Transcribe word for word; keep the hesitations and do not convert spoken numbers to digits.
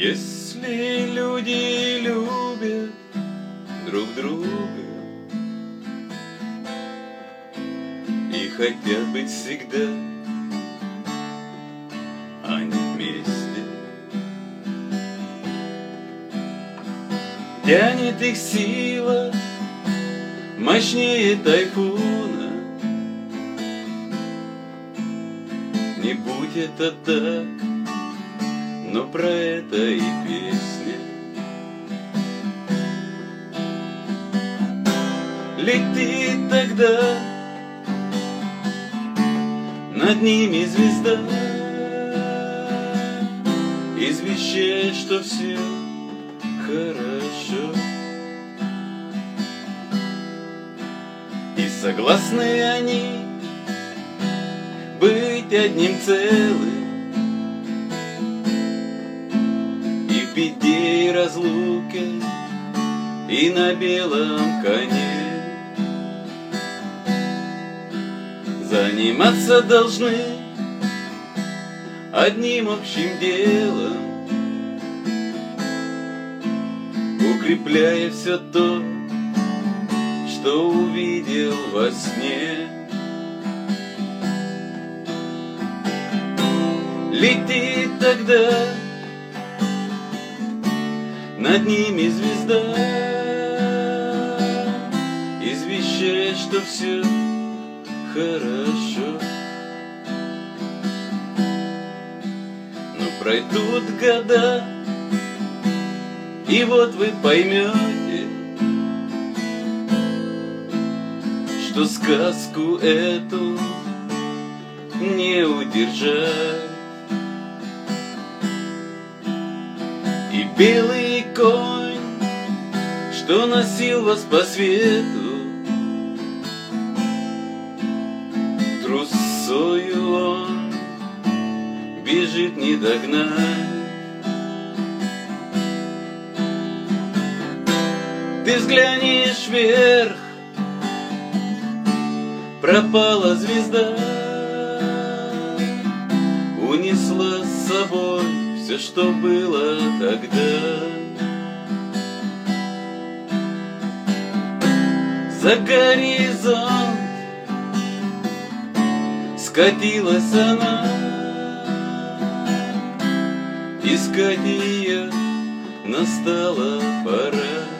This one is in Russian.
Если люди любят друг друга и хотят быть всегда, они вместе. Тянет их сила мощнее тайфуна. Не будь это так, но про это и песня. Летит тогда над ними звезда, извещает, что все хорошо. И согласны они быть одним целым и в беде и разлуке, и на белом коне. Заниматься должны одним общим делом, укрепляя все то, что увидел во сне. Летит тогда над ними звезда, извещает, что все хорошо. Но пройдут года, и вот вы поймете, что сказку эту не удержать. И белый конь, что носил вас по свету, трусою он бежит не догнать. Ты взглянешь вверх, пропала звезда, унесла с собой все, что было тогда. За горизонт скатилась она, искать ее настала пора.